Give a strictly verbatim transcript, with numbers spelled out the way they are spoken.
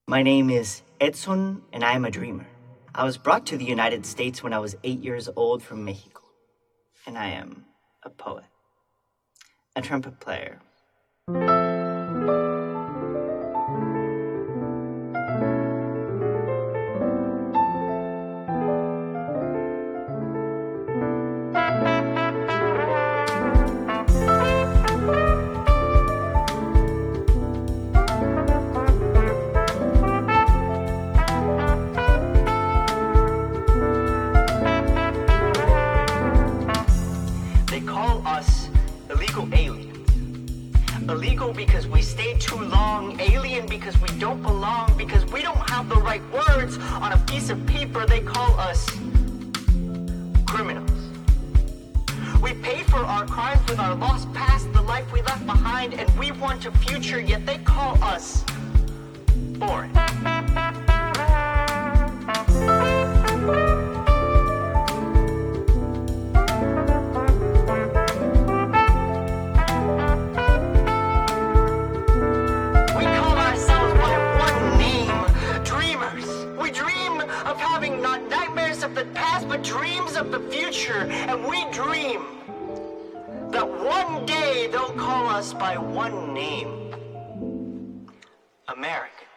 My name is Edson, and I am a dreamer. I was brought to the United States when I was eight years old from Mexico, and I am a poet, a trumpet player. They call us illegal aliens. Illegal because we stay too long, alien because we don't belong, because we don't have the right words on a piece of paper. They call us criminals. We pay for our crimes with our lost past, the life we left behind, and we want a future, yet they call us boring. Of having not nightmares of the past, but dreams of the future. And we dream that one day they'll call us by one name: American.